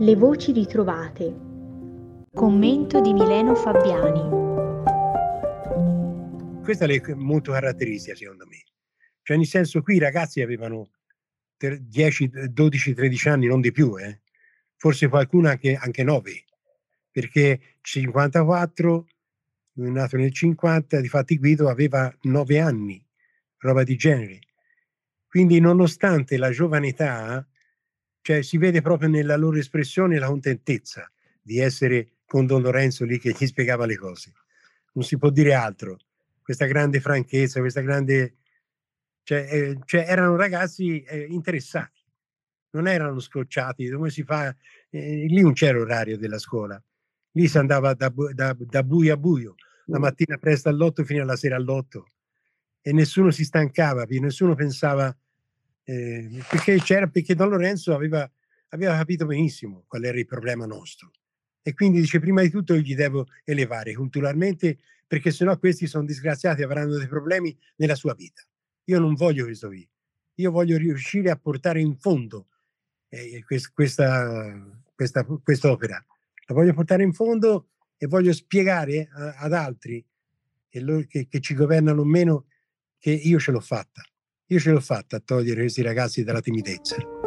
Le voci ritrovate. Commento di Mileno Fabiani. Questa è molto caratteristica secondo me. Cioè nel senso, qui i ragazzi avevano 10, 12, 13 anni, non di più, forse qualcuno anche 9, perché 54, nato nel 50, difatti Guido aveva 9 anni, roba di genere. Quindi nonostante la giovane età, cioè si vede proprio nella loro espressione la contentezza di essere con Don Lorenzo lì che gli spiegava le cose. Non si può dire altro. Questa grande franchezza, questa grande... Cioè erano ragazzi interessati, non erano scocciati, come si fa... lì non c'era orario della scuola, lì si andava da buio a buio, la mattina presto all'8 fino alla sera all'8 e nessuno si stancava, nessuno pensava... perché Don Lorenzo aveva capito benissimo qual era il problema nostro e quindi dice prima di tutto io gli devo elevare culturalmente perché sennò questi sono disgraziati, avranno dei problemi nella sua vita. Io non voglio questo qui, io voglio riuscire a portare in fondo quest'opera, la voglio portare in fondo e voglio spiegare ad altri che ci governano meno che io ce l'ho fatta a togliere questi ragazzi dalla timidezza.